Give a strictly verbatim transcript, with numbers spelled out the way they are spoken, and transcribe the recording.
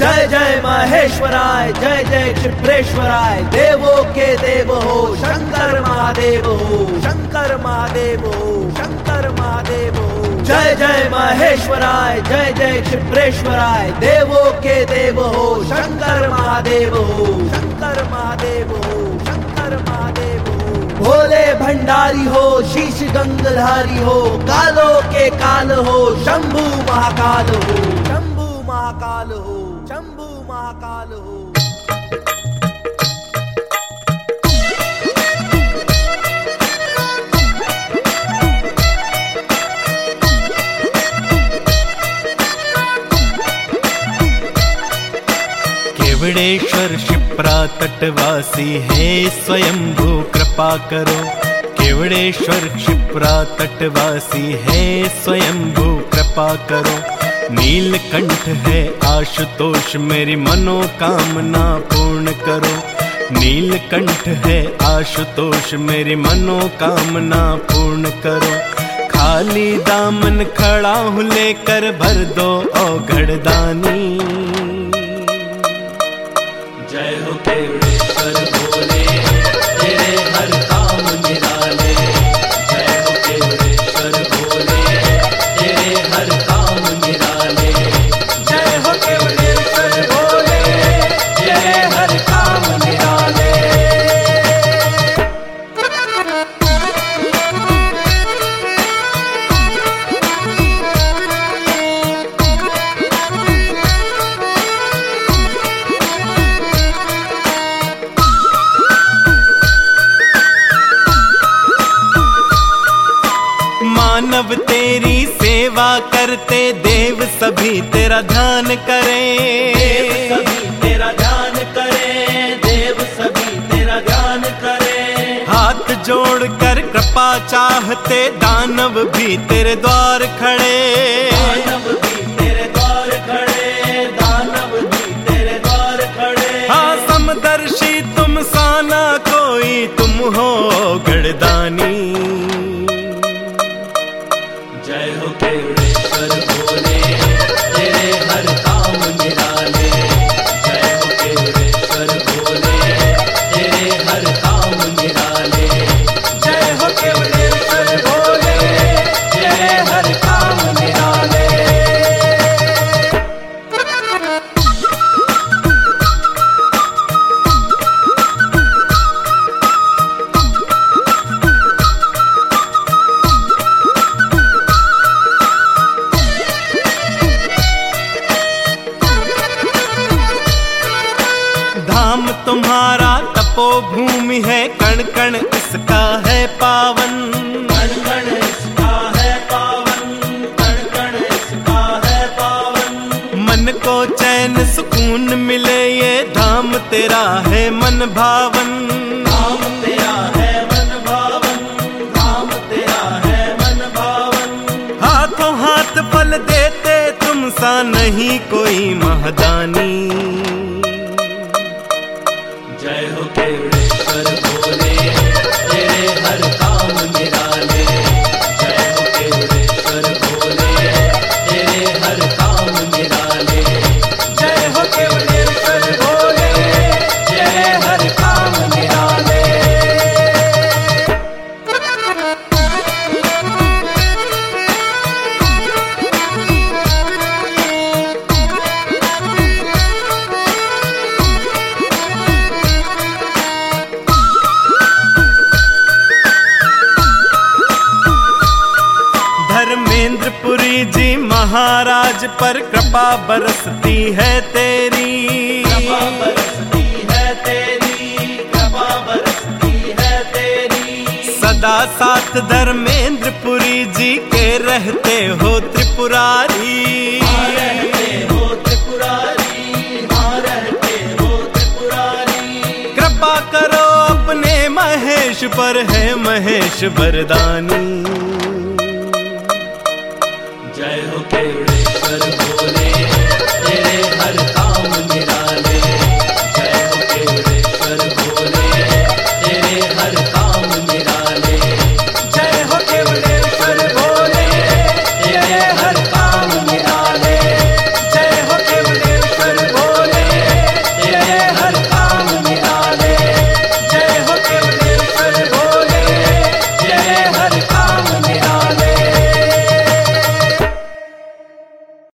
जय जय महेश्वराय, जय जय क्षिप्रेश्वराय, देवों के देव हो शंकर महादेव हो, शंकर महादेव हो, शंकर महादेव हो। जय जय महेश्वराय, जय जय क्षिप्रेश्वराय, देवों के देव हो शंकर महादेव हो, शंकर महादेव हो, शंकर महादेव हो। भोले भंडारी हो, शीश गंगधारी हो, कालों के काल हो, शंभू महाकाल हो, शंभू महाकाल हो, शंभू महाकाल हो। केवड़ेश्वर शिप्रा तटवासी है स्वयंभू कृपा करो। केवड़ेश्वर शिप्रा तटवासी है स्वयंभू कृपा करो। नीलकंठ है आशुतोष मेरी मनोकामना पूर्ण करो। नीलकंठ है आशुतोष मेरी मनोकामना पूर्ण करो। खाली दामन खड़ा हूँ लेकर भर दो औघड़दानी। जय हो केवड़ेश्वर भोले तेरे हर काम निराले। जय हो केवड़ेश्वर भोले तेरे हर काम निराले। जय हो केवड़ेश्वर भोले तेरे हर काम निराले। मानव तेरी सेवा करते देव सभी तेरा ध्यान करें। देव सभी तेरा ध्यान करें, देव सभी तेरा ध्यान करें। हाथ जोड़कर कृपा चाहते दानव भी तेरे द्वार खड़े। दानव भी तेरे द्वार खड़े, दानव भी तेरे द्वार खड़े। हाँ समदर्शी तुम साना कोई तुम हो गढ़दानी। जय हो केवड़ेश्वर भोले तेरे हर काम निराले। जय हो केवड़ेश्वर भोले तेरे हर काम निराले। जय हो केवड़ेश्वर भोले तेरे हर काम निराले। धाम तुम्हारा तपोभूमि है, कण कण इसका है पावन। कण कण इसका है पावन, कण कण इसका है पावन। मन को चैन सुकून मिले ये धाम तेरा है मन भावन। धाम तेरा है मन भावन, धाम तेरा है मन भावन। हाथों हाथ फल देते तुम सा नहीं कोई महदानी। जय हो केवड़ेश्वर भोले तेरे हर काम निराले। जय हो केवड़ेश्वर भोले तेरे हर काम निराले। जय हो केवड़ेश्वर भोले तेरे हर काम निराले। धर्मेंद्रपुरी जी महाराज पर कृपा बरसती है तेरी। कृपा बरसती है तेरी, कृपा बरसती है तेरी। सदा साथ धर्मेंद्रपुरी जी के रहते हो त्रिपुरारी। हाँ रहते हो त्रिपुरारी, हाँ रहते हो त्रिपुरारी। कृपा करो अपने महेश पर है महेश वरदानी। जय हो केवड़ेश्वर